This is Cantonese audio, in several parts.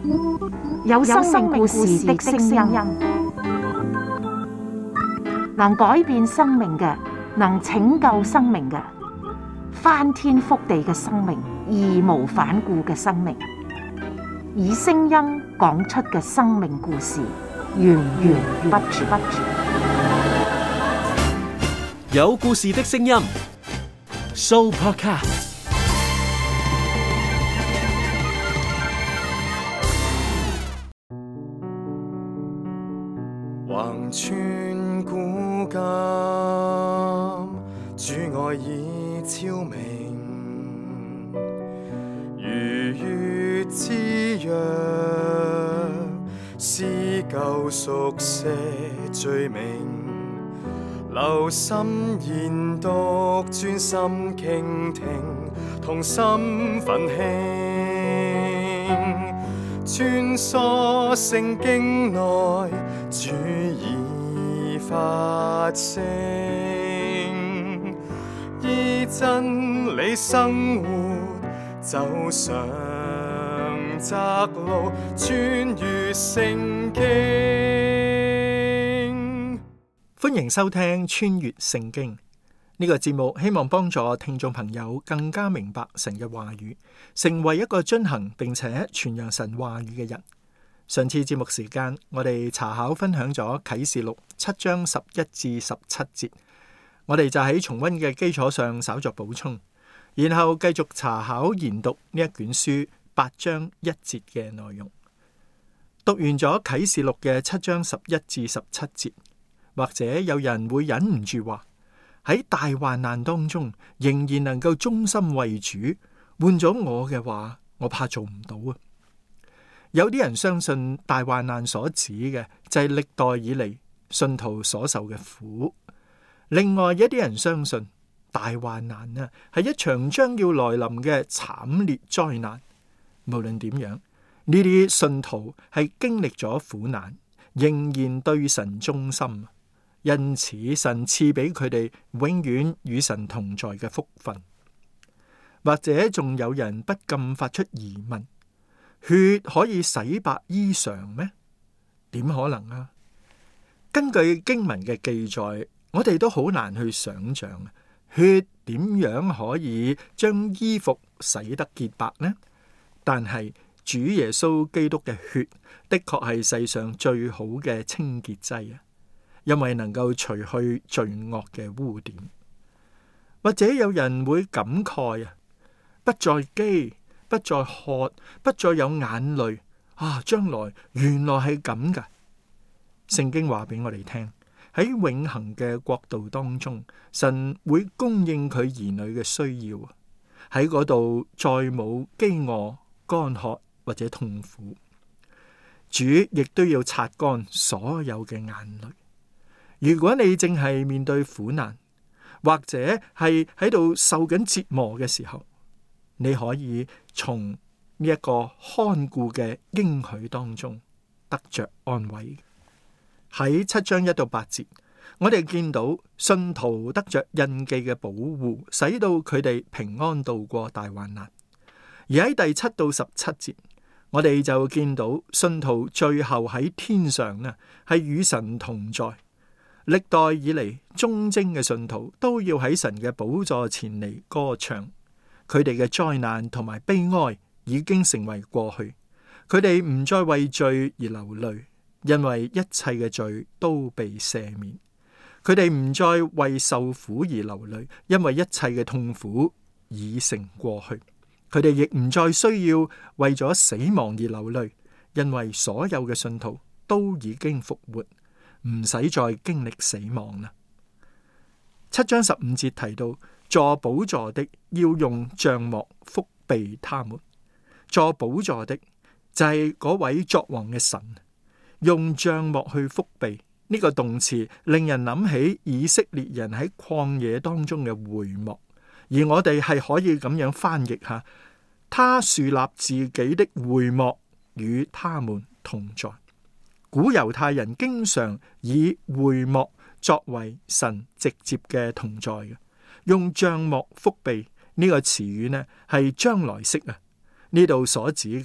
有生命故事的聲音，能改變生命嘅，能拯救生命嘅，翻天覆地嘅生命，義無反顧嘅生命，以聲音講出嘅生命故事，源源不絕。 有故事的聲音 ，Sooopodcast。 橫穿古今，主愛已超明，如月之約，撕舊熟寫罪名，留心研讀，專心傾聽，同心奮興，穿梭聖經內，主已發聲，依真理生活，走上窄路，穿越聖經。 歡迎收聽穿越聖經呢個節目，希望幫助聽眾朋友更加明白神嘅話語，成為一個遵行並且傳揚神話語嘅人。上次節目時間，我哋查考分享咗啟示錄7章11至17節，我哋就喺重溫嘅基礎上稍作補充，然後繼續查考研讀呢一卷書8章1節嘅內容。讀完咗啟示錄嘅7章11至17節，或者有人會忍唔住話，喺大患難當中仍然能夠忠心為主，換咗我嘅話，我怕做唔到啊。有啲人相信大患難所指嘅就係歷代以嚟信徒所受嘅苦，另外一啲人相信大患難啊係一場將要來臨嘅慘烈災難。無論點樣，呢啲信徒係經歷咗苦難，仍然對神忠心，因此神賜俾佢哋永遠與神同在嘅福分。或者仲有人不禁發出疑問，血可以洗白衣裳咩？點可能啊？根據經文嘅記載，我哋都好難去想象血點樣可以將衣服洗得潔白呢？但係主耶穌基督嘅血的確係世上最好嘅清潔劑啊，因為能夠除去罪惡嘅污點。或者有人會感慨啊，不再飢，不再渴，不再有眼淚啊！將來原來係咁噶。聖經話俾我哋聽，喺永恆嘅國度當中，神會供應佢兒女嘅需要，喺嗰度再冇飢餓、乾渴或者痛苦。主亦都要擦乾所有嘅眼淚。如果你正係面對苦難，或者係喺度受緊折磨嘅時候，你可以從呢一個看顧嘅應許當中得着安慰。喺7章1到8節，我哋見到信徒得着印記嘅保護，使到佢哋平安度過大患難。而喺第7到17節，我哋就見到信徒最後喺天上呢，係與神同在。歷代以嚟忠貞嘅信徒都要喺神嘅寶座前嚟歌唱。佢哋嘅災難同埋悲哀已經成為過去，佢哋唔再為罪而流淚，因為一切嘅罪都被赦免。佢哋唔再為受苦而流淚，因為一切嘅痛苦已成過去。佢哋亦唔再需要為咗死亡而流淚，因為所有嘅信徒都已經復活，唔使再經歷死亡啦。7章15節提到，坐寶座的要用帳幕覆庇他們。坐寶座的就係嗰位作王嘅神，用帳幕去覆庇。呢個動詞令人諗起以色列人喺曠野當中嘅會幕，而我哋係可以咁樣翻譯下：他樹立自己的會幕，與他們同在。古猶太人經常以會幕作為神直接嘅同在嘅。用帳幕覆庇呢個詞語呢係將來式啊，呢度所指嘅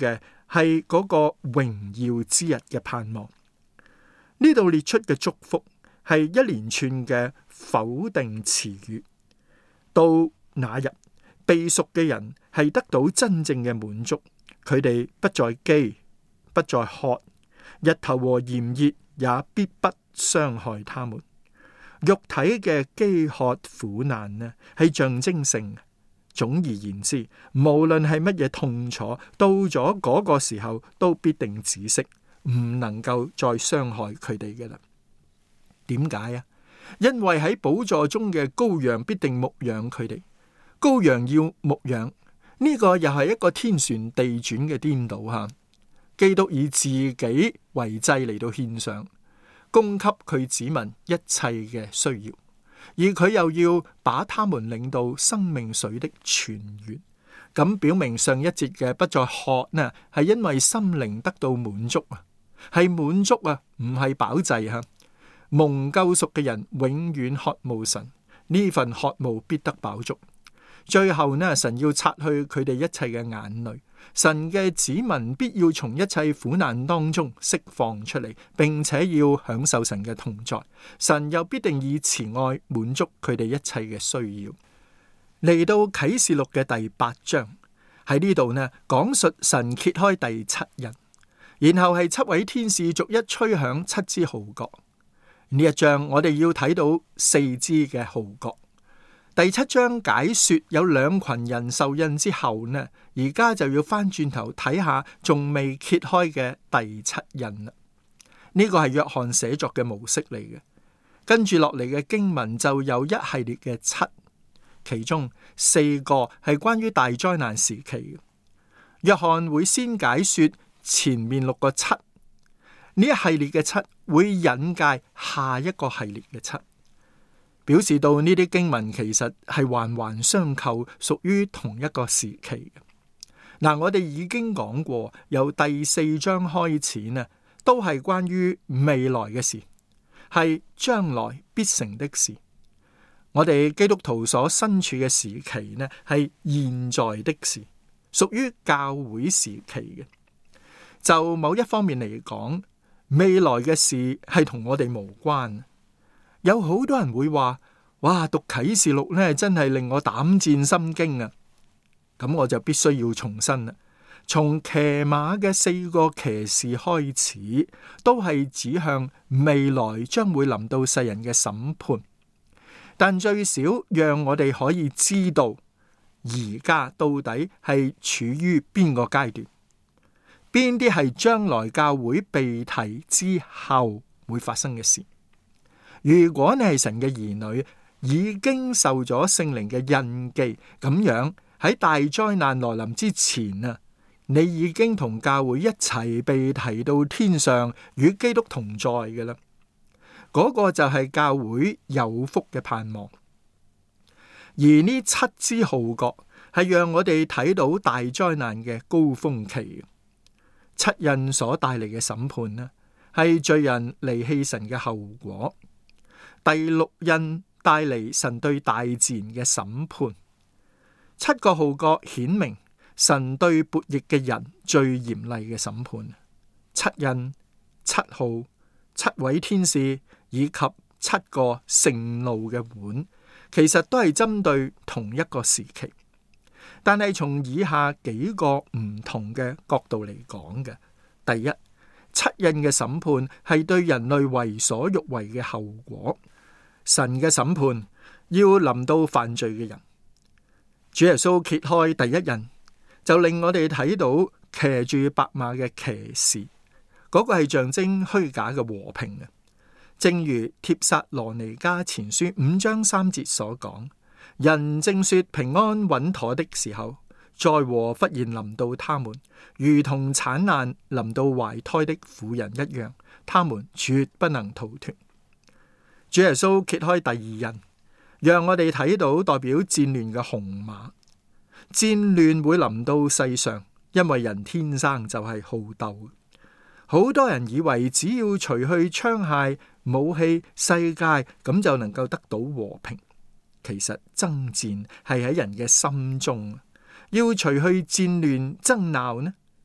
係嗰個榮耀之日嘅盼望。呢度列出嘅祝福係一連串嘅否定詞語。到那日，被贖嘅人係得到真正嘅滿足，佢哋不再飢，不再渴，日頭和炎熱也必不傷害他們。肉體嘅飢渴苦難呢，係象徵性。總而言之，無論係乜嘢痛楚，到咗嗰個時候都必定止息，唔能夠再傷害佢哋嘅啦。點解啊？因為喺寶座中嘅羔羊必定牧養佢哋。羔羊要牧養，呢個又係一個天旋地轉嘅顛倒吓。基督以自己為祭嚟到獻上，供給佢子民一切嘅需要，而佢又要把他們領到生命水的泉源。咁表明上一節嘅不再渴呢，係因為心靈得到滿足啊，係滿足啊，唔係飽滯吓。蒙救贖嘅人永遠渴慕神，呢份渴慕必得飽足。最後呢，神要擦去佢哋一切嘅眼淚，神嘅子民必要從一切苦難當中釋放出嚟，並且要享受神嘅同在。神又必定以慈愛滿足佢哋一切嘅需要。嚟到啟示錄嘅第8章，喺呢度呢，講述神揭開第7印，然後係7位天使逐一吹響7支號角。呢一章我哋要睇到4支嘅號角。第7章解說有2群人受印之後呢，而家就要翻轉頭睇下仲未揭開嘅第7印啦。呢個係約翰寫作嘅模式嚟嘅。跟住落嚟嘅經文就有一系列嘅7，其中4個係關於大災難時期嘅。約翰會先解說前面6個7，呢一系列嘅7會引介下一個系列嘅7，表示到呢啲經文其實係環環相扣，屬於同一個時期嘅。嗱，我哋已經講過，由第4章開始呢，都係關於未來嘅事，係將來必成的事。我哋基督徒所身處嘅時期呢，係現在的事，屬於教會時期嘅。就某一方面嚟講，未來嘅事係同我哋無關。有好多人會話，哇，讀啟示錄呢，真係令我膽戰心驚啊！咁我就必須要重申啦，從騎馬嘅4個騎士開始，都係指向未來將會臨到世人嘅審判。但最少讓我哋可以知道，而家到底係處於邊個階段，邊啲係將來教會被提之後會發生嘅事。如果你係神嘅兒女，已經受咗聖靈嘅印記，咁樣喺大災難來臨之前啊，你已經同教會一齊被提到天上，與基督同在嘅啦。嗰個就係教會有福嘅盼望。而呢7支號角係讓我哋睇到大災難嘅高峰期。7印所帶嚟嘅審判呢，係罪人離棄神嘅後果。第6印帶嚟神對大自然嘅審判。7個號角顯明神對悖逆嘅人最嚴厲嘅審判。7印、7號、7位天使以及7個盛怒嘅碗，其實都係針對同一個時期，但係從以下幾個唔同嘅角度嚟講嘅。第一，7印嘅審判係對人類為所欲為嘅後果。神嘅審判要臨到犯罪嘅人。主耶穌揭開第1印，就令我哋睇到騎住白馬嘅騎士，嗰個係象徵虛假嘅和平嘅。正如帖撒羅尼迦前書5章3節所講，人正說平安穩妥的時候，災禍忽然臨到他們，如同產難臨到懷胎的婦人一樣，他們絕不能逃脫。主耶穌揭開第2印，讓我哋睇到代表戰亂嘅紅馬。戰亂會臨到世上，因為人天生就係好鬥。好多人以為只要除去槍械、武器、世界，咁就能夠得到和平。其實爭戰係喺人嘅心中，要除去戰亂爭鬧呢，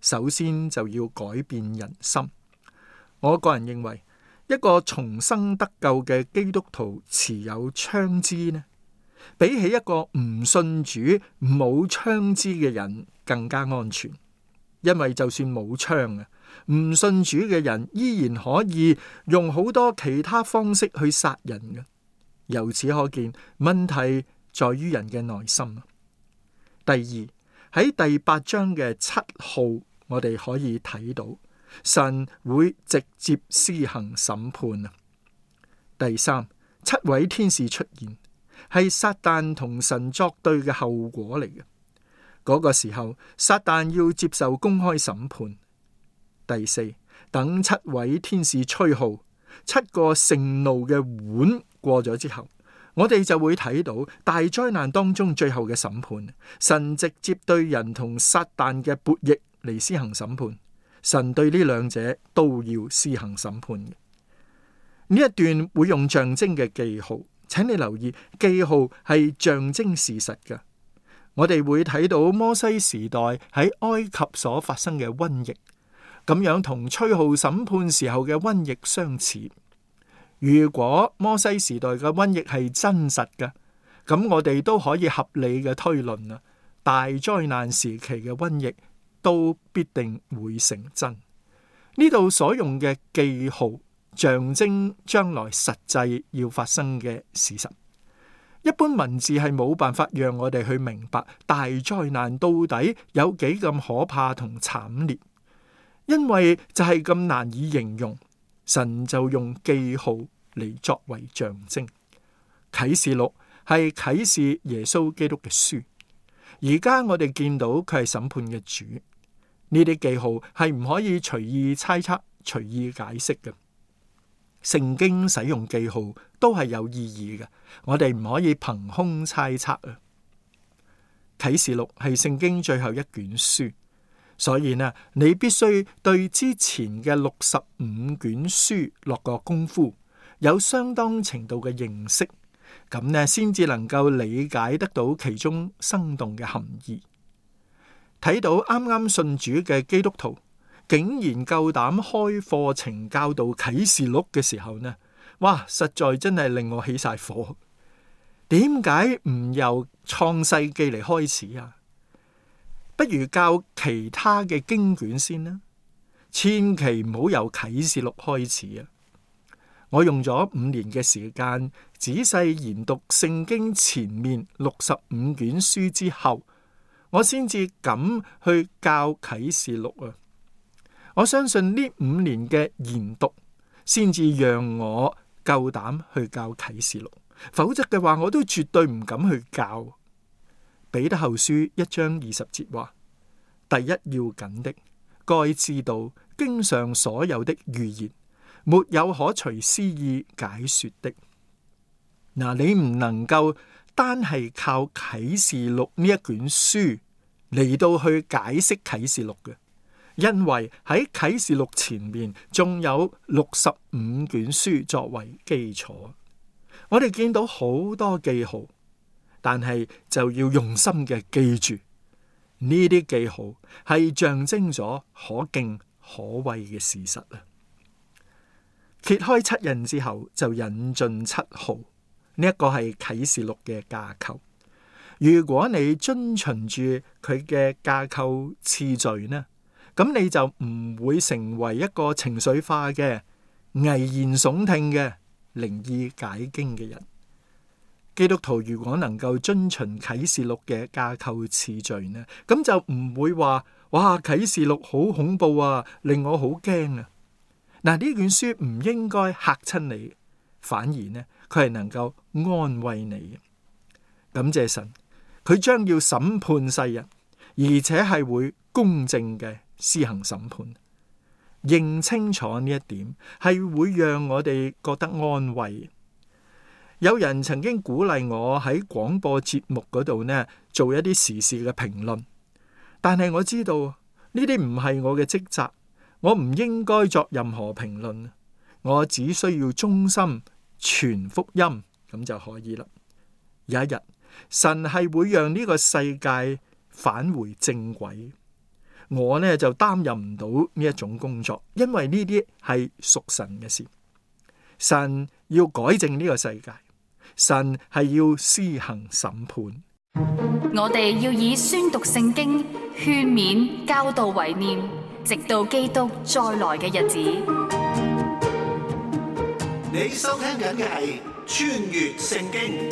首先就要改變人心。我個人認為，一個重生得救嘅基督徒持有槍支呢，比起一個唔信主冇槍支嘅人更加安全。因為就算冇槍啊，唔信主嘅人依然可以用好多其他方式去殺人嘅。由此可見，問題在於人嘅內心。第二，喺第8章嘅7號，我哋可以睇到神會直接施行審判。第三，7位天使出現，係撒旦同神作對嘅後果嚟嘅。嗰個時候，撒旦要接受公開審判。第四，等7位天使吹號，7個盛怒嘅碗過咗之後，我哋就會睇到大災難當中最後嘅審判。神直接對人同撒旦嘅悖逆嚟施行審判，神對呢兩者都要施行審判嘅。呢一段會用象徵嘅記號，請你留意，記號係象徵事實嘅。我哋會睇到摩西時代喺埃及所發生嘅瘟疫，咁樣同吹號審判時候嘅瘟疫相似。如果摩西時代嘅瘟疫係真實嘅，咁我哋都可以合理嘅推論啦，大災難時期嘅瘟疫都必定會成真。呢度所用嘅記號象徵將來實際要發生嘅事實。一般文字係冇辦法讓我哋去明白大災難到底有幾咁可怕同慘烈，因為就係咁難以形容，神就用記號嚟作為象徵。啟示錄係啟示耶穌基督嘅書，而家我哋見到佢係審判嘅主，呢啲記號係唔可以隨意猜測、隨意解釋嘅。聖經使用記號都係有意義嘅，我哋唔可以憑空猜測啊。啟示錄係聖經最後一卷書，所以呢，你必須對之前嘅65卷書落個功夫，有相當程度嘅認識，咁呢先至能夠理解得到其中生動嘅含義。睇到啱啱信主嘅基督徒竟然夠膽開課程教導啟示錄嘅時候呢，哇，實在真係令我起晒火。點解唔由創世記嚟開始啊？不如教其他嘅經卷先啦，千祈唔好由啟示錄開始啊！我用咗5年嘅時間仔細研讀聖經前面65卷書之後，我先至敢去教啟示錄啊！我相信呢5年嘅研讀，先至讓我夠膽去教啟示錄，否則嘅話，我都絕對唔敢去教。彼得後書1章20節話：第一要緊的，該知道經上所有的預言，沒有可隨私意解說的。嗱，你唔能夠單係靠啟示錄呢一卷書嚟到去解釋啟示錄嘅。因為喺啟示錄前面仲有65卷書作為基礎，我哋見到好多記號，但係就要用心嘅記住呢啲記號係象徵咗可敬可畏嘅事實啊！揭開7印之後就引進7號，呢一個係啟示錄嘅架構。如果你遵循住佢嘅架構次序呢，咁你就唔會成為一個情緒化嘅危言聳聽嘅靈意解經嘅人。基督徒如果能夠遵循啟示錄嘅架構次序呢，咁就唔會話哇，啟示錄好恐怖啊，令我好驚啊。嗱，呢卷書唔應該嚇親你，反而呢，佢係能夠安慰你。感謝神，佢將要審判世人，而且係會公正嘅施行審判。認清楚呢一點係會讓我哋覺得安慰。有人曾經鼓勵我喺廣播節目嗰度呢做一啲時事嘅評論，但係我知道呢啲唔係我嘅職責，我唔應該作任何評論，我只需要忠心傳福音咁就可以啦。有一日，神係會讓呢個世界返回正軌。 我呢就擔任唔到呢一種工作，因為呢啲係屬神嘅事。神要改正呢個世界，神係要施行審判。 我哋要以宣讀聖經、勸勉、教導為念，直到基督再來嘅日子。 你收聽緊嘅係穿越聖經。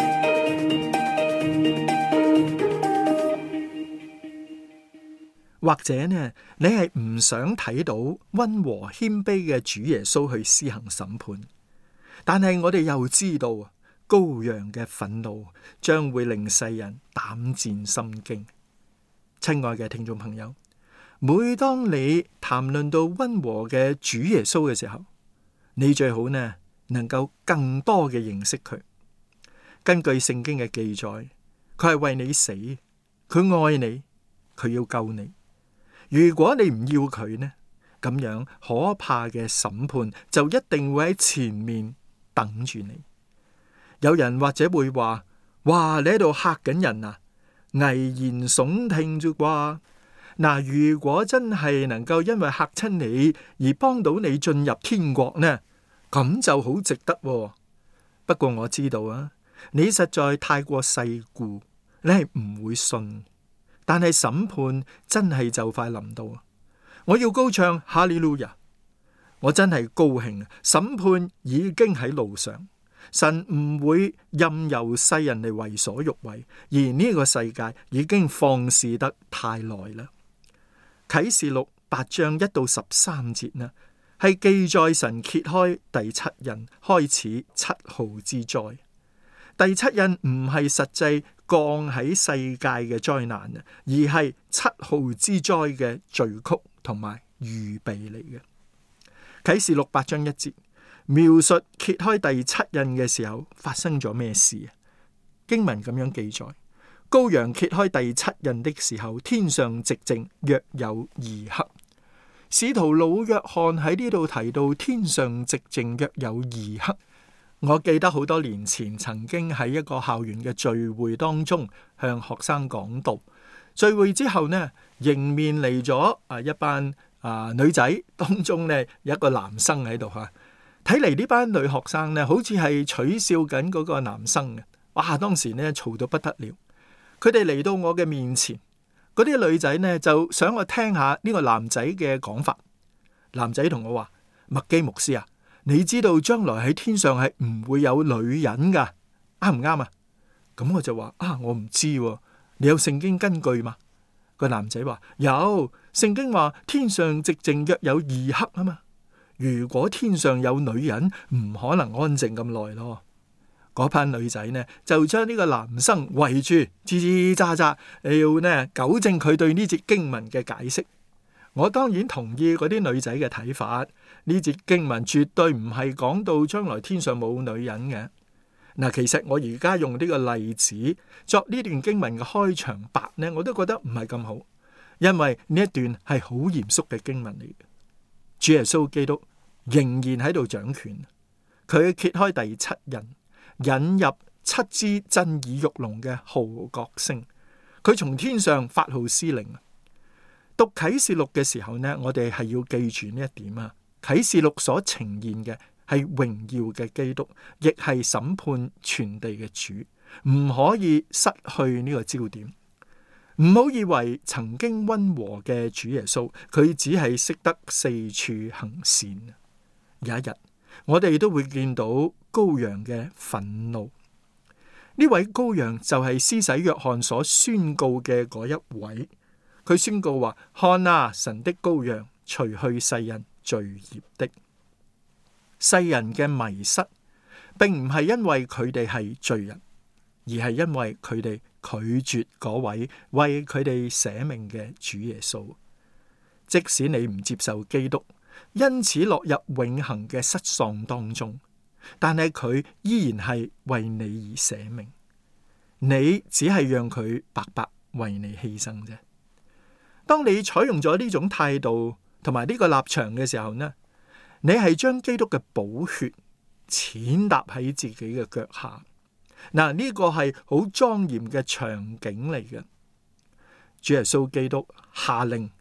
或者呢，你係唔想睇到溫和謙卑嘅主耶穌去施行審判，但係我哋又知道羔羊嘅憤怒將會令世人膽戰心驚。親愛嘅聽眾朋友，每當你談論到溫和嘅主耶穌嘅時候，你最好呢能夠更多嘅認識佢。根據聖經嘅記載，佢係為你死，佢愛你，佢要救你。如果你唔要佢呢，咁樣可怕嘅審判就一定會喺前面等住你。有人或者會話：哇，你喺度嚇緊人啊，危言聳聽啫啩。嗱，如果真係能夠因為嚇親你而幫到你進入天國呢，咁就好值得喎。不過我知道啊，你實在太過世故，你係唔會信。但係審判真係就快臨到，我要高唱哈利路亞！我真係高興啊！審判已經喺路上，神唔會任由世人嚟為所欲為，而呢個世界已經放肆得太耐啦。啟示錄8章1到13節呢，係記載神揭開第七印，開始7號之災。第七印唔係實際降喺世界嘅災難啊，而係7號之災嘅序曲同埋預備嚟嘅。啟示錄8章1節描述揭開第七印嘅時候發生咗咩事啊？經文咁樣記載：羔羊揭開第七印的時候，天上寂靜，約有2刻。使徒老約翰喺呢度提到天上寂靜約有2刻。我記得好多年前曾經喺一個校園嘅聚會當中向學生講道。聚會之後呢，迎面嚟咗一班女仔，當中呢有一個男生喺度吓。睇嚟呢班女學生呢，好似係取笑緊嗰個男生嘅。哇！當時呢嘈到不得了。佢哋嚟到我嘅面前，嗰啲女仔呢就想我聽下呢個男仔嘅講法。男仔同我話：麥基牧師啊，你知道將來喺天上係唔會有女人噶，啱唔啱啊？咁我就話：我唔知喎，你有聖經根據嘛？個男仔話：有，聖經話天上寂靜約有2刻啊嘛。如果天上有女人，唔可能安靜咁耐咯。嗰班女仔呢就將呢個男生圍住，吱吱喳喳，要呢糾正佢對呢節經文嘅解釋。我當然同意嗰啲女仔嘅睇法，呢節經文絕對唔係講到將來天上冇女人嘅。嗱，其實我而家用呢個例子作呢段經文嘅開場白呢，我都覺得唔係咁好，因為呢一段係好嚴肅嘅經文嚟嘅。主耶穌基督仍然喺度掌權，佢揭開第七印，引入7支震耳欲聾嘅號角聲，佢從天上發號施令。讀啟示錄嘅時候呢，我哋係要記住呢一點啊。啟示錄所呈現嘅係榮耀嘅基督，亦係審判全地嘅主，唔可以失去呢個焦點。唔好以為曾經溫和嘅主耶穌，佢只係識得四處行善。有一日，我哋都會見到羔羊嘅憤怒。呢位羔羊就係施洗約翰所宣告嘅嗰一位。佢宣告話：看啊，神的羔羊，除去世人罪孽的。世人嘅迷失，並唔係因為佢哋係罪人，而係因為佢哋拒絕嗰位為佢哋捨命嘅主耶穌。即使你唔接受基督，因此落入永恆嘅失喪當中，但係佢依然係為你而捨命。你只係讓佢白白為你犧牲啫。當你採用咗呢種態度同埋呢個立場嘅時候呢，你係將基督嘅寶血踐踏喺自己嘅腳下。嗱，呢個係好莊嚴嘅場景嚟嘅。主耶穌基督下令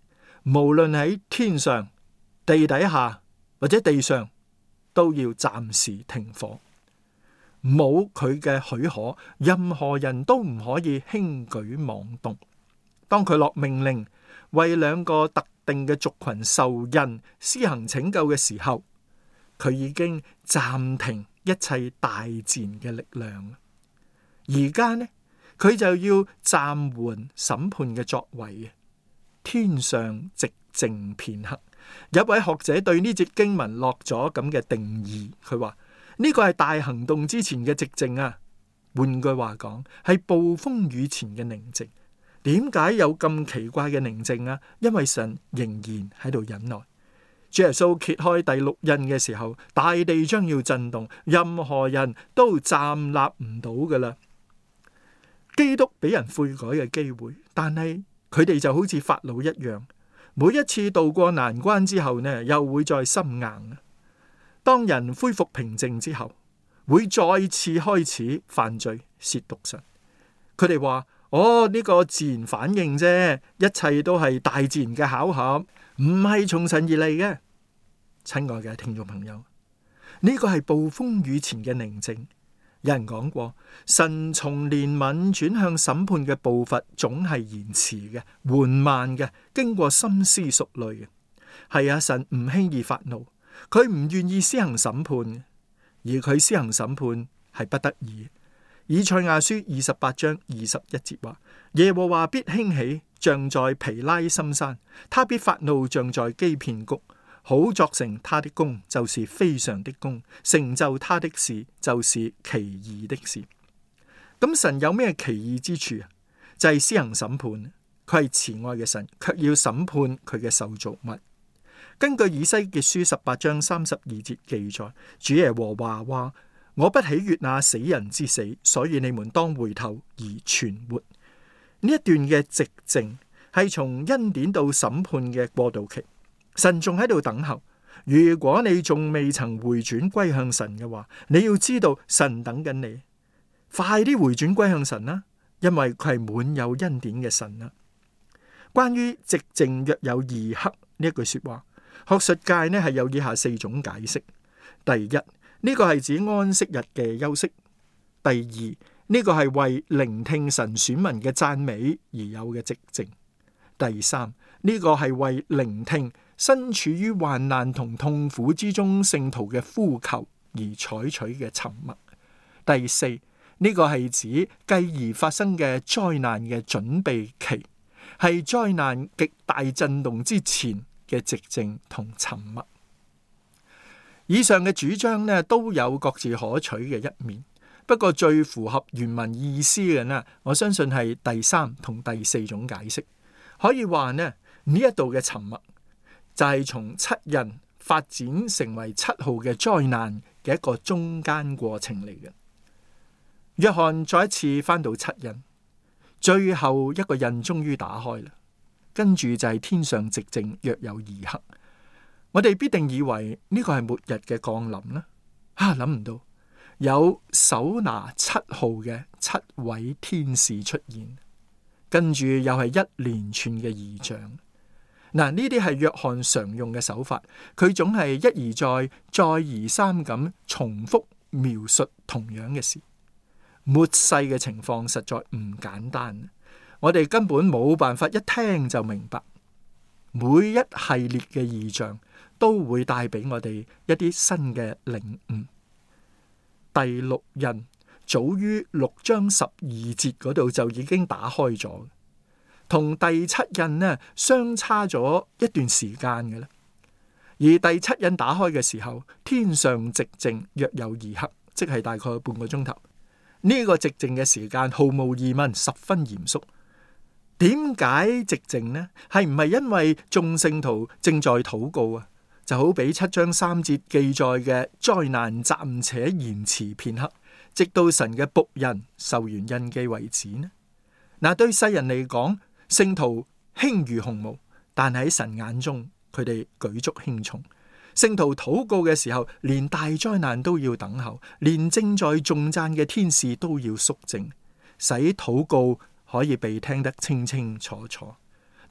無論喺天上、地底下或者地上，都要暫時停火。冇佢嘅許可，任何人都唔可以輕舉妄動。當佢落命令為兩個特定嘅族群受印施行拯救嘅時候，佢已經暫停一切大自然嘅力量。而家呢，佢就要暫緩審判嘅作為。天上寂靜片刻。有位學者對呢節經文落咗咁嘅定義，佢話呢個係大行動之前嘅寂靜啊。換句話講，係暴風雨前嘅寧靜。點解有咁奇怪嘅寧靜啊？因為神仍然喺度忍耐。主耶穌揭開第六印嘅時候，大地將要震動，任何人都站立唔到噶啦。基督俾人悔改嘅機會，但係佢哋就好似法老一樣，每一次渡過難關之後呢，又會再心硬。當人恢復平靜之後，會再次開始犯罪褻瀆神。佢哋話：呢個自然反應啫，一切都係大自然嘅巧合，唔係從神而嚟嘅。親愛嘅聽眾朋友，呢個係暴風雨前嘅寧靜。有人講過，神從憐憫轉向審判嘅步伐總係延遲嘅、緩慢嘅，經過深思熟慮嘅。係啊，神唔輕易發怒，佢唔願意施行審判，而佢施行審判係不得已。以賽亞書28章21節話：耶和華必興起，像在皮拉心山，他必發怒，像在基遍谷。好作成他的功，就是非常的功；成就他的事，就是奇異的事。咁神有咩奇異之處啊？就係施行審判。佢係慈愛嘅神，卻要審判佢嘅受造物。根據以西結書18章32節記載，主耶和華話：我不喜悅那死人之死，所以你們當回頭而存活。呢一段嘅寂靜係從恩典到審判嘅過渡期。神仲喺度等候。如果你仲未曾回轉歸向神嘅話，你要知道神等緊你，快啲回轉歸向神啦，因為佢係滿有恩典嘅神啦。關於寂靜若有二刻呢一句說話，學術界呢係有以下4種解釋。第一，呢個係指安息日嘅休息。第二，呢個係為聆聽神選民嘅讚美而有嘅寂靜。第三，呢個係為聆聽身處於患難同痛苦之中聖徒嘅呼求而採取嘅沉默。第四，呢個係指繼而發生嘅災難嘅準備期，係災難極大震動之前嘅寂靜同沉默。以上嘅主張呢，都有各自可取嘅一面，不過最符合原文意思嘅呢，我相信係第3同第4種解釋。可以話呢一度嘅沉默就係從7印發展成為7號嘅災難嘅一個中間過程嚟嘅。約翰再一次翻到7印，最後一個印終於打開啦，跟住就係天上寂靜約有2刻。我哋必定以為呢個係末日嘅降臨啦，諗唔到有手拿7號嘅7位天使出現。跟住又係一連串嘅異象。嗱，呢啲係約翰常用嘅手法，佢總係一而再、再而三咁重複描述同樣嘅事。末世嘅情況實在唔簡單，我哋根本冇辦法一聽就明白。每一系列嘅異象都會帶俾我哋一啲新嘅領悟。第6印早於6章12節嗰度就已經打開咗，同第7印呢相差咗一段時間嘅啦。而第7印打開嘅時候，天上寂靜約有2刻，即係大概半個鐘頭。呢個寂靜嘅時間毫無疑問十分嚴肅。點解寂靜呢？係唔係因為眾聖徒正在禱告啊？就好比7章3節記載嘅災難暫且延遲片刻，直到神嘅僕人受完印記為止呢？嗱，對世人嚟講，聖徒輕如鴻毛，但喺神眼中，佢哋舉足輕重。聖徒禱告嘅時候，連大災難都要等候，連正在頌讚嘅天使都要肅靜，使禱告可以被聽得清清楚楚。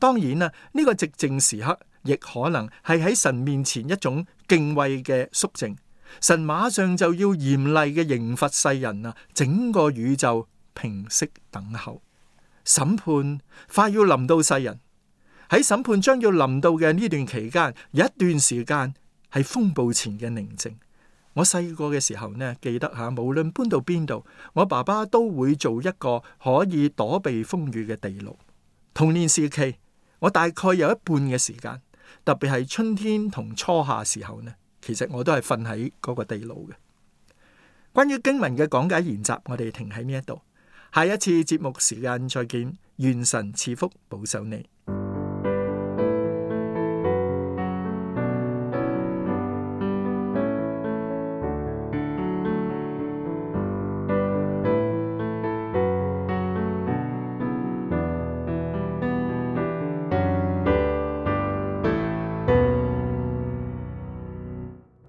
當然啦，呢個寂靜時刻亦可能係喺神面前一種敬畏嘅肅靜。神馬上就要嚴厲嘅刑罰世人啊！整個宇宙平息等候，審判快要臨到世人。喺審判將要臨到嘅呢段期間，有一段時間係風暴前嘅寧靜。我細個嘅時候呢，記得吓，無論搬到邊度，我爸爸都會做一個可以躲避風雨嘅地牢。童年時期，我大概有一半嘅時間，特別係春天同初夏時候呢，其實我都係瞓喺嗰個地牢嘅。關於經文嘅講解研習，我哋停喺呢一度。下一次節目時間再見，願神賜福保守你。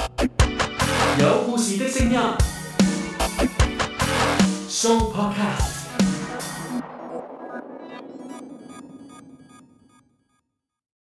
有故事的聲音，Show Podcast。